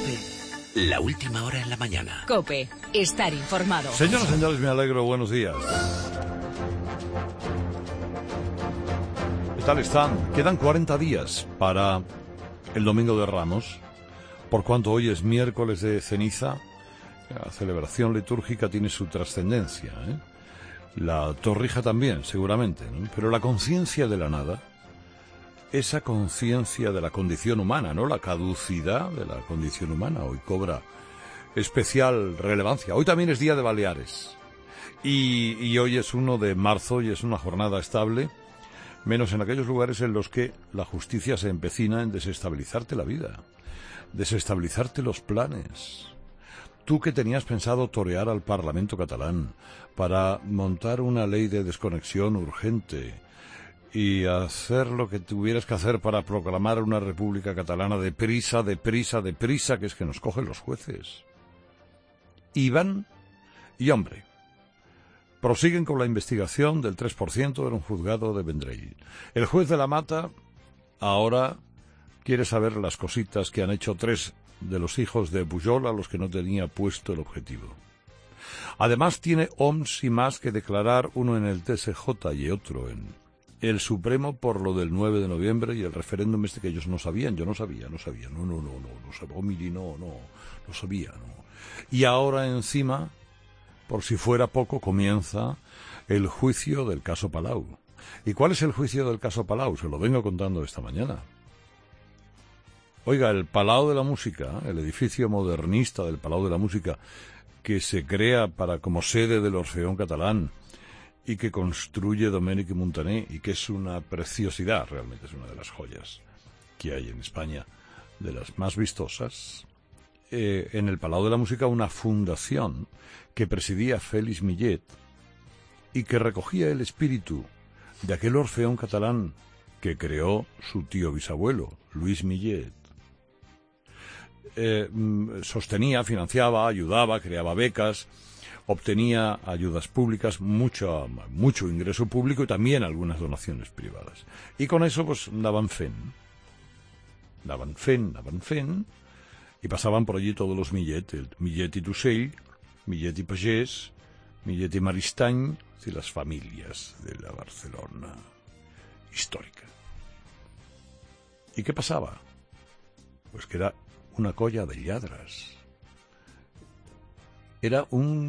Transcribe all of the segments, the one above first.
COPE. La última hora en la mañana. COPE. Estar informado. Señoras y señores, me alegro. Buenos días. ¿Qué tal están? Quedan 40 días para el Domingo de Ramos. Por cuanto hoy es miércoles de ceniza, la celebración litúrgica tiene su trascendencia, ¿eh? La torrija también, seguramente, ¿no? Pero la conciencia de la nada, esa conciencia de la condición humana, ¿no? La caducidad de la condición humana hoy cobra especial relevancia. Hoy también es Día de Baleares. Y hoy es 1 de marzo y es una jornada estable, menos en aquellos lugares en los que la justicia se empecina en desestabilizarte la vida, desestabilizarte los planes. Tú que tenías pensado torear al Parlamento catalán para montar una ley de desconexión urgente y hacer lo que tuvieras que hacer para proclamar una república catalana deprisa, que es que nos cogen los jueces. Iban y hombre, prosiguen con la investigación del 3% en un juzgado de Vendrell. El juez de la Mata ahora quiere saber las cositas que han hecho 3 de los hijos de Pujol a los que no tenía puesto el objetivo. Además tiene OMS y más que declarar, uno en el TSJ y otro en el Supremo por lo del 9 de noviembre y el referéndum este que ellos no sabían. Yo no sabía, no sabía. Y ahora encima, por si fuera poco, comienza el juicio del caso Palau. ¿Y cuál es el juicio del caso Palau? Se lo vengo contando esta mañana. Oiga, el Palau de la Música, el edificio modernista del Palau de la Música, que se crea como sede del Orfeón Catalán y que construye Domènech i Montaner, y que es una preciosidad, realmente es una de las joyas que hay en España, de las más vistosas. En el Palau de la Música una fundación que presidía Félix Millet y que recogía el espíritu de aquel Orfeón Catalán que creó su tío bisabuelo, Luis Millet. Sostenía, financiaba, ayudaba, creaba becas, obtenía ayudas públicas, mucho ingreso público y también algunas donaciones privadas. Y con eso pues daban fen, y pasaban por allí todos los Millet, el Millet i Tussell, Millet i Pagès, Millet i Maristany, y las familias de la Barcelona histórica. ¿Y qué pasaba? Pues que era una colla de lladres. Era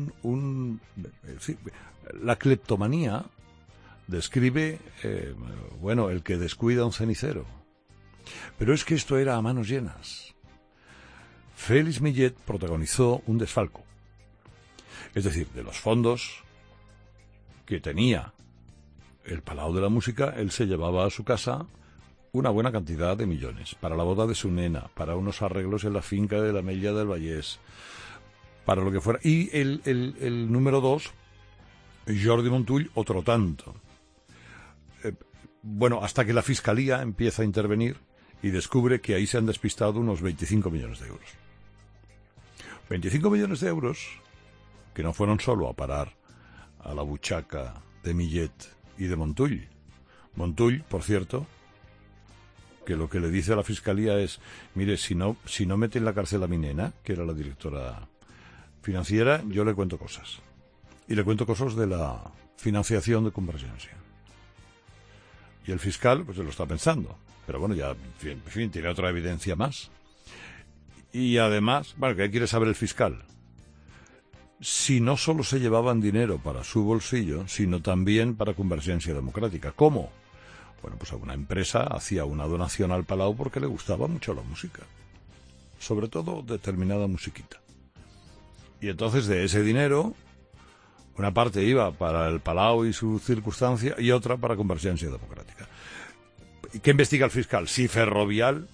la cleptomanía describe, el que descuida un cenicero. Pero es que esto era a manos llenas. Félix Millet protagonizó un desfalco. Es decir, de los fondos que tenía el Palau de la Música, él se llevaba a su casa una buena cantidad de millones para la boda de su nena, para unos arreglos en la finca de la Mella del Vallès, para lo que fuera. Y el número 2, Jordi Montull, otro tanto. Hasta que la Fiscalía empieza a intervenir y descubre que ahí se han despistado unos 25 millones de euros. 25 millones de euros que no fueron solo a parar a la buchaca de Millet y de Montull. Montull, por cierto, que lo que le dice a la Fiscalía es, mire, si no mete en la cárcel a mi nena, que era la directora financiera, yo le cuento cosas. Y le cuento cosas de la financiación de Convergencia. Y el fiscal, pues se lo está pensando. Pero bueno, ya, en fin, tiene otra evidencia más. Y además, ¿qué quiere saber el fiscal? Si no solo se llevaban dinero para su bolsillo, sino también para Convergencia Democrática. ¿Cómo? Bueno, pues alguna empresa hacía una donación al Palau porque le gustaba mucho la música. Sobre todo determinada musiquita. Y entonces de ese dinero, una parte iba para el Palau y su circunstancia y otra para Convergencia Democrática. ¿Qué investiga el fiscal? Si Ferrovial,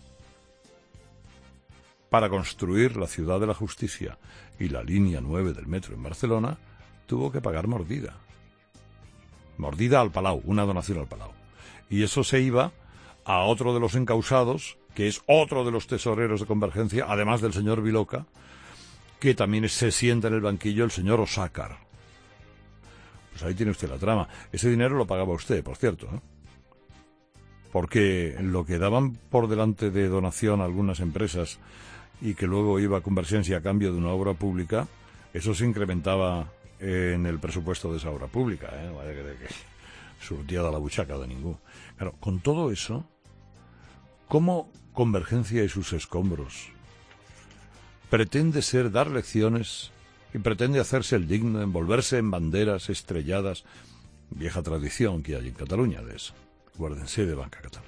para construir la Ciudad de la Justicia y la línea 9 del metro en Barcelona, tuvo que pagar mordida. Mordida al Palau, una donación al Palau. Y eso se iba a otro de los encausados, que es otro de los tesoreros de Convergencia, además del señor Viloca, que también se sienta en el banquillo, el señor Osácar. Pues ahí tiene usted la trama. Ese dinero lo pagaba usted, por cierto, ¿eh? Porque lo que daban por delante de donación a algunas empresas y que luego iba a convertirse a cambio de una obra pública, eso se incrementaba en el presupuesto de esa obra pública, no vaya a creer que surtía de la buchaca de ningún. Claro, con todo eso, ¿cómo Convergencia y sus escombros pretende dar lecciones y pretende hacerse el digno, envolverse en banderas estrelladas, vieja tradición que hay en Cataluña de eso? Guárdense de Banca Catalana.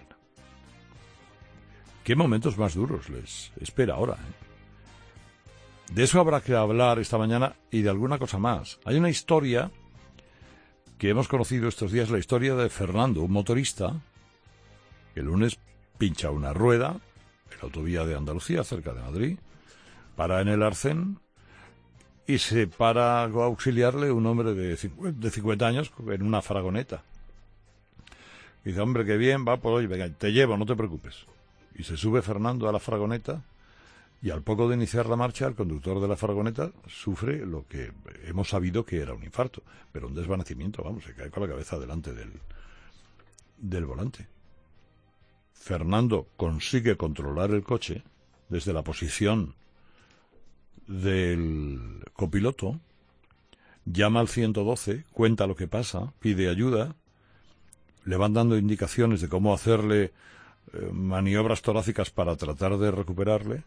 ¿Qué momentos más duros les espera ahora? De eso habrá que hablar esta mañana y de alguna cosa más. Hay una historia que hemos conocido estos días, la historia de Fernando, un motorista que el lunes pincha una rueda en la autovía de Andalucía, cerca de Madrid, para en el Arcén y se para a auxiliarle un hombre de 50 años en una fragoneta. Y dice, hombre, qué bien, va, pues oye, venga, te llevo, no te preocupes. Y se sube Fernando a la fragoneta y al poco de iniciar la marcha, el conductor de la fragoneta sufre lo que hemos sabido que era un infarto, pero un desvanecimiento, vamos, se cae con la cabeza delante del volante. Fernando consigue controlar el coche desde la posición del copiloto, llama al 112, cuenta lo que pasa, pide ayuda, le van dando indicaciones de cómo hacerle maniobras torácicas para tratar de recuperarle.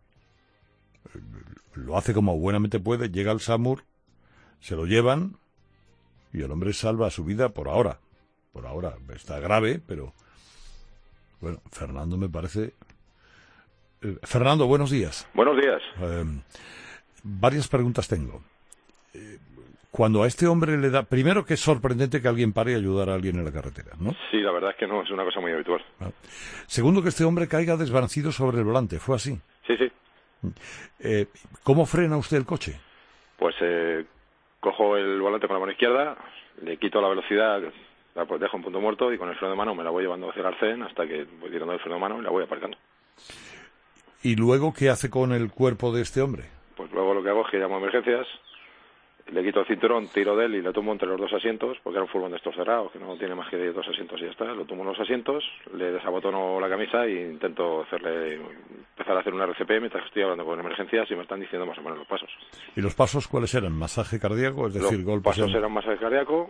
Lo hace como buenamente puede, llega al SAMUR, se lo llevan y el hombre salva su vida por ahora. Por ahora está grave, pero bueno, Fernando me parece... Fernando, buenos días. Buenos días. Varias preguntas tengo. Cuando a este hombre le da... Primero, que es sorprendente que alguien pare y ayudar a alguien en la carretera, ¿no? Sí, la verdad es que no, es una cosa muy habitual. Segundo, que este hombre caiga desvanecido sobre el volante. ¿Fue así? Sí, sí. ¿Cómo frena usted el coche? Pues cojo el volante con la mano izquierda, le quito la velocidad, la dejo en punto muerto y con el freno de mano me la voy llevando hacia el arcén hasta que voy tirando el freno de mano y la voy aparcando. ¿Y luego qué hace con el cuerpo de este hombre? Pues luego lo que hago es que llamo a emergencias, le quito el cinturón, tiro de él y le tumbo entre los dos asientos, porque era un furgón de estos cerrados, que no tiene más que 2 asientos y ya está. Lo tumbo en los asientos, le desabotono la camisa e intento empezar a hacer una RCP mientras estoy hablando con emergencias y me están diciendo más o menos los pasos. ¿Y los pasos cuáles eran? ¿Masaje cardíaco? Es decir, golpes... Los pasos eran masaje cardíaco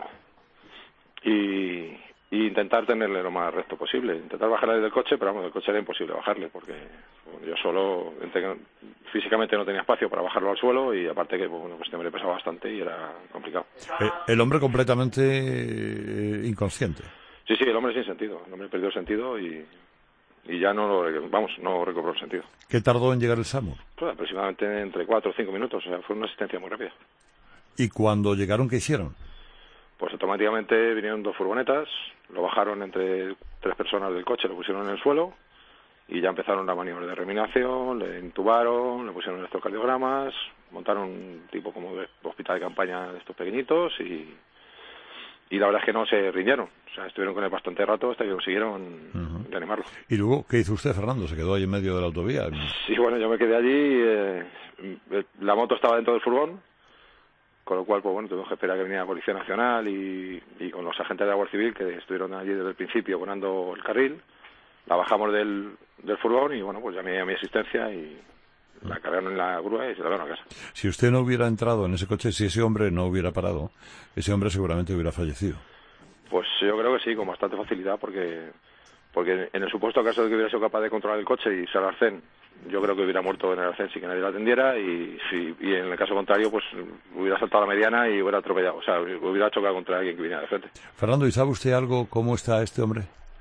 y intentar tenerle lo más recto posible. Intentar bajarle del coche, pero vamos, del coche era imposible bajarle, porque yo solo, físicamente no tenía espacio para bajarlo al suelo y aparte que bueno, pues este hombre pesaba bastante y era complicado. El hombre completamente inconsciente. Sí, el hombre sin sentido. El hombre perdió el sentido y ya no recobró el sentido. ¿Qué tardó en llegar el SAMUR? Pues aproximadamente entre 4 o 5 minutos, o sea, fue una asistencia muy rápida. ¿Y cuando llegaron, qué hicieron? Pues automáticamente vinieron 2 furgonetas, lo bajaron entre 3 personas del coche, lo pusieron en el suelo y ya empezaron la maniobra de reanimación, le intubaron, le pusieron electrocardiogramas, montaron un tipo como de hospital de campaña de estos pequeñitos y la verdad es que no se rindieron. O sea, estuvieron con él bastante rato hasta que consiguieron reanimarlo. ¿Y luego qué hizo usted, Fernando? ¿Se quedó ahí en medio de la autovía? Sí, bueno, yo me quedé allí, la moto estaba dentro del furgón, con lo cual, pues bueno, tuvimos que esperar a que viniera la Policía Nacional y con los agentes de la Guardia Civil que estuvieron allí desde el principio poniendo el carril. La bajamos del furgón y bueno, pues llamé a mi asistencia y la cargaron en la grúa y se la llevaron a casa. Si usted no hubiera entrado en ese coche, si ese hombre no hubiera parado, ese hombre seguramente hubiera fallecido. Pues yo creo que sí, con bastante facilidad, porque en el supuesto caso de que hubiera sido capaz de controlar el coche y irse al arcén, yo creo que hubiera muerto en el arcén sin que nadie lo atendiera y en el caso contrario, pues hubiera saltado a la mediana y hubiera atropellado, o sea, hubiera chocado contra alguien que viniera de frente. Fernando, ¿y sabe usted algo cómo está este hombre?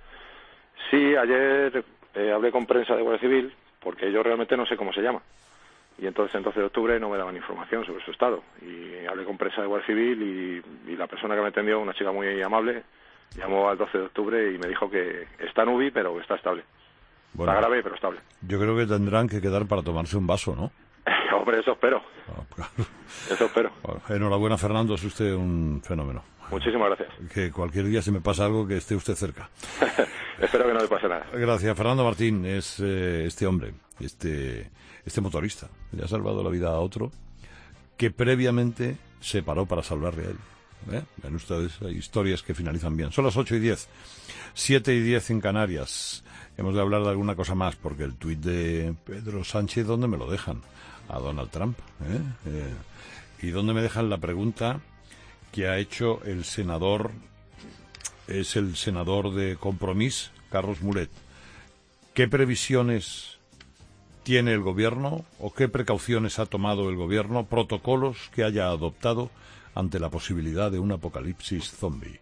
Sí, ayer hablé con prensa de Guardia Civil, porque yo realmente no sé cómo se llama. Y entonces el 12 de octubre no me daban información sobre su estado. Y hablé con prensa de Guardia Civil y la persona que me atendió, una chica muy amable, llamó al 12 de octubre y me dijo que está en UBI, pero que está estable. Bueno, está grave, pero estable. Yo creo que tendrán que quedar para tomarse un vaso, ¿no? Hombre, eso espero. Claro. Eso espero. Bueno, enhorabuena, Fernando, es usted un fenómeno. Muchísimas gracias. Que cualquier día si me pasa algo, que esté usted cerca. Espero que no le pase nada. Gracias. Fernando Martín es este hombre, este motorista. Le ha salvado la vida a otro que previamente se paró para salvarle a él. Ven ustedes, hay historias que finalizan bien. Son las 8:10, 7:10 en Canarias. Hemos de hablar de alguna cosa más, porque el tuit de Pedro Sánchez, ¿dónde me lo dejan? A Donald Trump. ¿Y dónde me dejan la pregunta que ha hecho el senador, es el senador de Compromís, Carlos Mulet? ¿Qué previsiones tiene el gobierno o qué precauciones ha tomado el gobierno, protocolos que haya adoptado ante la posibilidad de un apocalipsis zombie?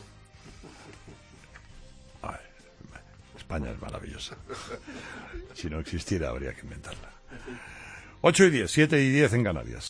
Ay, España es maravillosa. Si no existiera habría que inventarla. 8:10, 7:10 en Canarias.